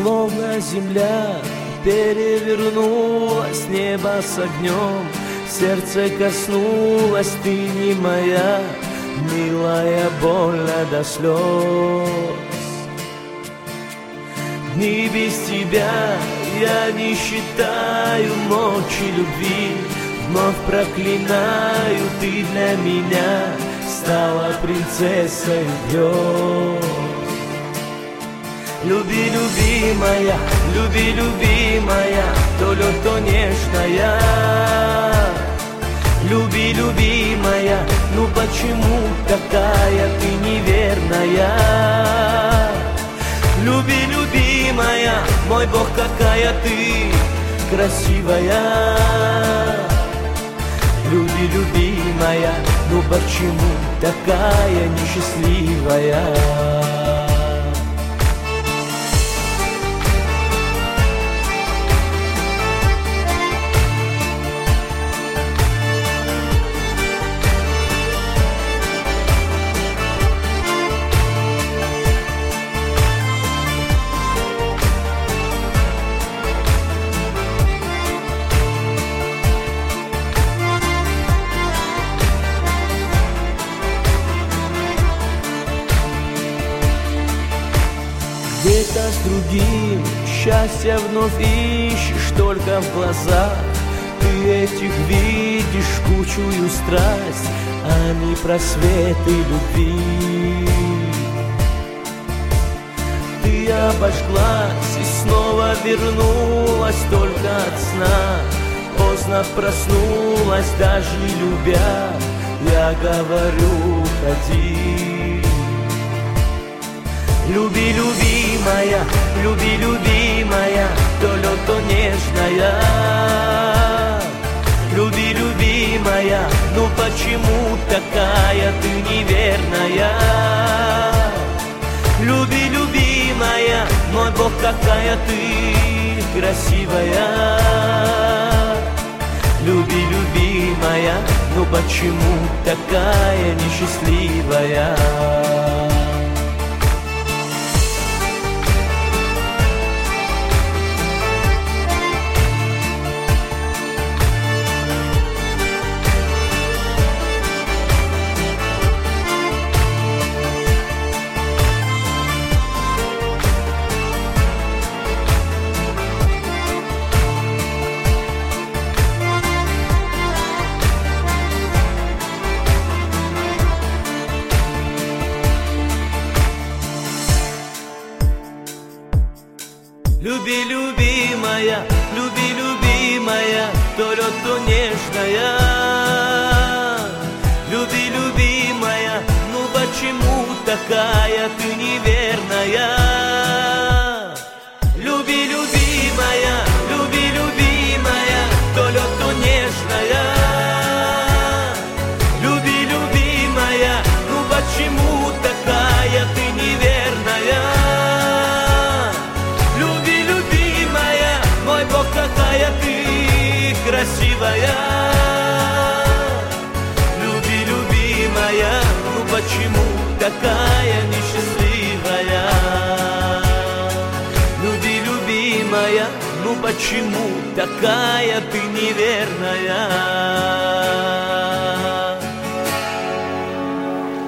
Словно земля перевернулась, небо с огнем, сердце коснулось, ты не моя, милая, больно до слез. Дни без тебя я не считаю, ночи любви вновь проклинаю, ты для меня стала принцессой грез. Люби, любимая, люби, любимая, то лед, то нежная. Люби, любимая, ну почему такая ты неверная? Люби, любимая, мой Бог, какая ты красивая. Люби, любимая, ну почему такая несчастливая? Где-то с другим счастья вновь ищешь, только в глазах ты этих видишь кучую страсть, а не просветы любви. Ты обожглась и снова вернулась только от сна, поздно проснулась, даже любя, я говорю, ходи. Люби, любимая, люби, любимая, то лед, то нежная. Люби, любимая, ну почему такая ты неверная? Люби, любимая, мой Бог, какая ты красивая. Люби, любимая, ну почему такая несчастливая? Люби, любимая, люби, любимая, то лед, то нежная. Люби, любимая, ну почему такая ты неверная? Люби, любимая, люби, любимая, то лед, то нежная. Люби, любимая, ну почему такая ты неверная? Какая ты красивая. Люби, любимая, ну почему такая несчастливая? Люби, любимая, ну почему такая ты неверная?